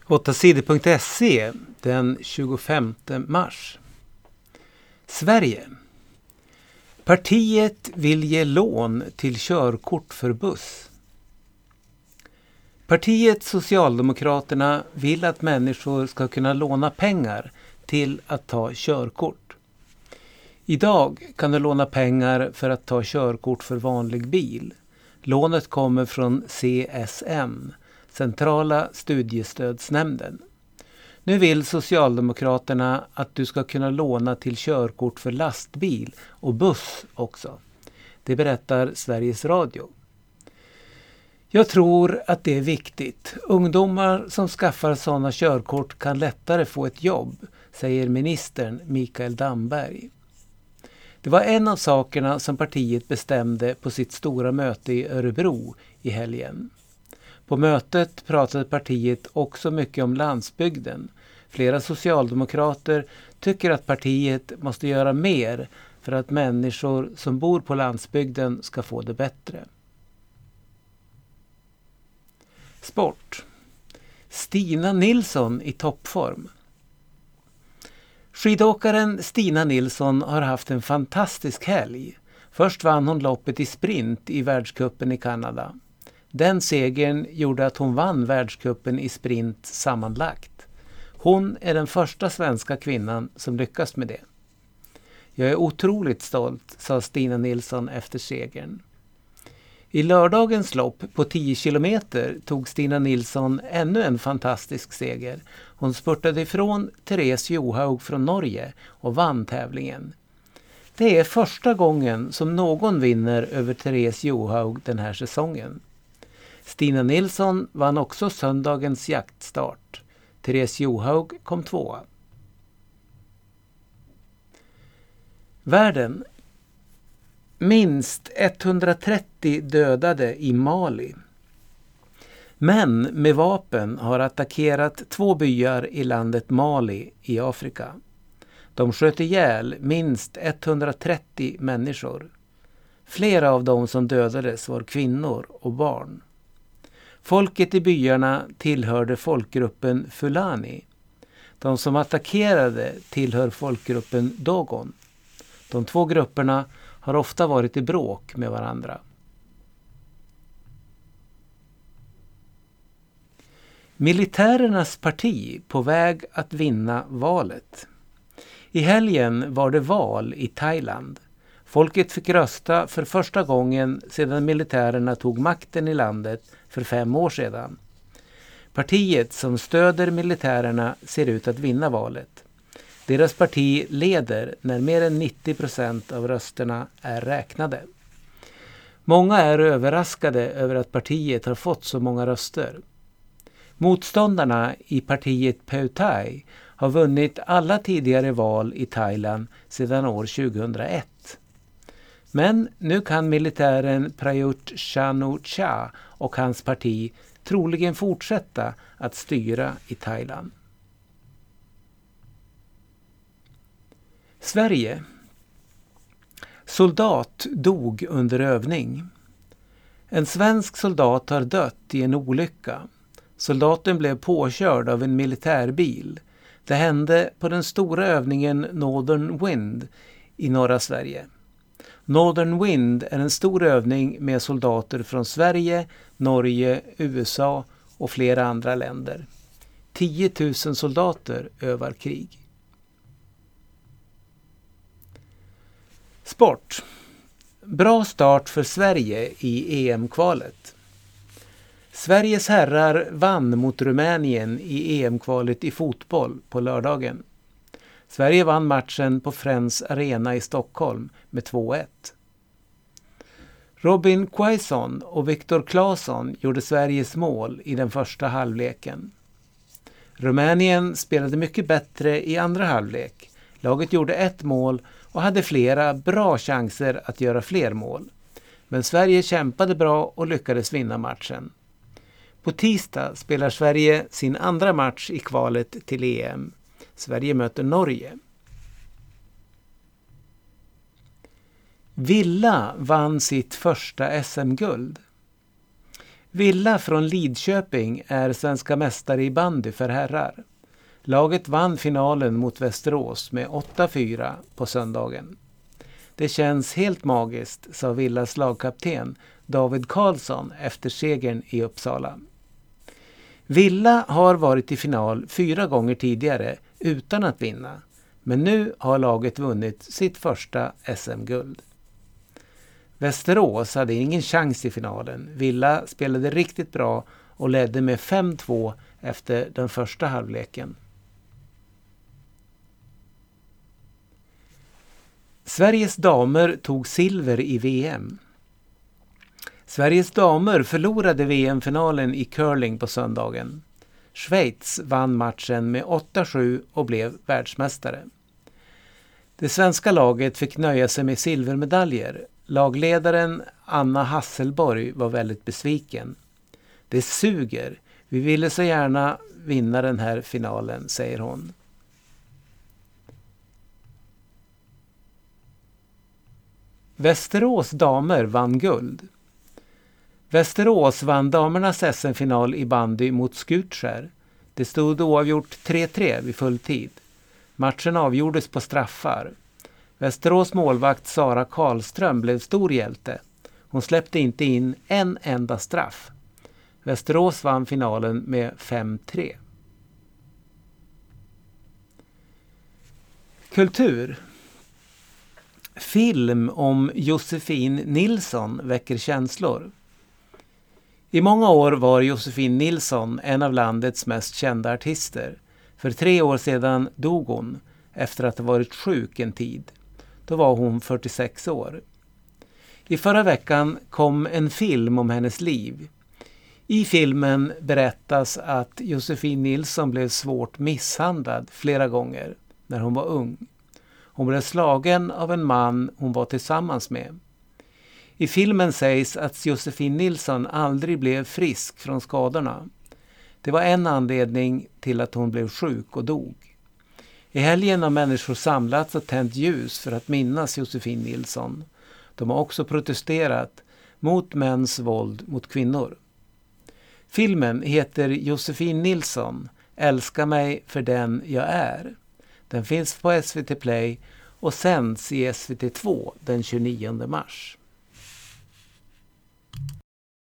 8sidor.se den 25 mars. Sverige. Partiet vill ge lån till körkort för buss. Partiet Socialdemokraterna vill att människor ska kunna låna pengar till att ta körkort. Idag kan du låna pengar för att ta körkort för vanlig bil. Lånet kommer från CSN, Centrala studiestödsnämnden. Nu vill Socialdemokraterna att du ska kunna låna till körkort för lastbil och buss också. Det berättar Sveriges Radio. Jag tror att det är viktigt. Ungdomar som skaffar sådana körkort kan lättare få ett jobb, säger ministern Mikael Damberg. Det var en av sakerna som partiet bestämde på sitt stora möte i Örebro i helgen. På mötet pratade partiet också mycket om landsbygden. Flera socialdemokrater tycker att partiet måste göra mer för att människor som bor på landsbygden ska få det bättre. Sport. Stina Nilsson i toppform. Skidåkaren Stina Nilsson har haft en fantastisk helg. Först vann hon loppet i sprint i världscupen i Kanada. Den segern gjorde att hon vann världscupen i sprint sammanlagt. Hon är den första svenska kvinnan som lyckas med det. Jag är otroligt stolt, sa Stina Nilsson efter segern. I lördagens lopp på 10 kilometer tog Stina Nilsson ännu en fantastisk seger. Hon spurtade ifrån Therese Johaug från Norge och vann tävlingen. Det är första gången som någon vinner över Therese Johaug den här säsongen. Stina Nilsson vann också söndagens jaktstart. Therese Johaug kom tvåa. Världen. Minst 130 dödade i Mali. Män med vapen har attackerat 2 byar i landet Mali i Afrika. De sköt ihjäl minst 130 människor. Flera av dem som dödades var kvinnor och barn. Folket i byarna tillhörde folkgruppen Fulani. De som attackerade tillhör folkgruppen Dogon. De 2 grupperna har ofta varit i bråk med varandra. Militärernas parti på väg att vinna valet. I helgen var det val i Thailand. Folket fick rösta för första gången sedan militärerna tog makten i landet för 5 år sedan. Partiet som stöder militärerna ser ut att vinna valet. Deras parti leder när mer än 90% av rösterna är räknade. Många är överraskade över att partiet har fått så många röster. Motståndarna i partiet Pheu Thai har vunnit alla tidigare val i Thailand sedan år 2001. Men nu kan militären Prayut Chan-o-cha och hans parti troligen fortsätta att styra i Thailand. Sverige. Soldat dog under övning. En svensk soldat har dött i en olycka. Soldaten blev påkörd av en militärbil. Det hände på den stora övningen Northern Wind i norra Sverige. Northern Wind är en stor övning med soldater från Sverige, Norge, USA och flera andra länder. 10 000 soldater övar krig. Sport. Bra start för Sverige i EM-kvalet. Sveriges herrar vann mot Rumänien i EM-kvalet i fotboll på lördagen. Sverige vann matchen på Friends Arena i Stockholm med 2-1. Robin Quaison och Viktor Claesson gjorde Sveriges mål i den första halvleken. Rumänien spelade mycket bättre i andra halvlek. Laget gjorde 1 mål och hade flera bra chanser att göra fler mål. Men Sverige kämpade bra och lyckades vinna matchen. På tisdag spelar Sverige sin andra match i kvalet till EM. Sverige möter Norge. Villa vann sitt första SM-guld. Villa från Lidköping är svenska mästare i bandy för herrar. Laget vann finalen mot Västerås med 8-4 på söndagen. Det känns helt magiskt, sa Villas lagkapten David Karlsson efter segern i Uppsala. Villa har varit i final 4 gånger tidigare utan att vinna, men nu har laget vunnit sitt första SM-guld. Västerås hade ingen chans i finalen. Villa spelade riktigt bra och ledde med 5-2 efter den första halvleken. Sveriges damer tog silver i VM. Sveriges damer förlorade VM-finalen i curling på söndagen. Schweiz vann matchen med 8-7 och blev världsmästare. Det svenska laget fick nöja sig med silvermedaljer. Lagledaren Anna Hasselborg var väldigt besviken. Det suger. Vi ville så gärna vinna den här finalen, säger hon. Västerås damer vann guld. Västerås vann damernas SM-final i bandy mot Skutskär. Det stod oavgjort 3-3 vid full tid. Matchen avgjordes på straffar. Västerås målvakt Sara Karlström blev stor hjälte. Hon släppte inte in en enda straff. Västerås vann finalen med 5-3. Kultur. Film om Josefin Nilsson väcker känslor. I många år var Josefin Nilsson en av landets mest kända artister. För 3 år sedan dog hon efter att ha varit sjuk en tid. Då var hon 46 år. I förra veckan kom en film om hennes liv. I filmen berättas att Josefin Nilsson blev svårt misshandlad flera gånger när hon var ung. Hon blev slagen av en man hon var tillsammans med. I filmen sägs att Josefin Nilsson aldrig blev frisk från skadorna. Det var en anledning till att hon blev sjuk och dog. I helgen har människor samlats och tänt ljus för att minnas Josefin Nilsson. De har också protesterat mot mäns våld mot kvinnor. Filmen heter Josefin Nilsson, älska mig för den jag är. Den finns på SVT Play och sänds i SVT2 den 29 mars.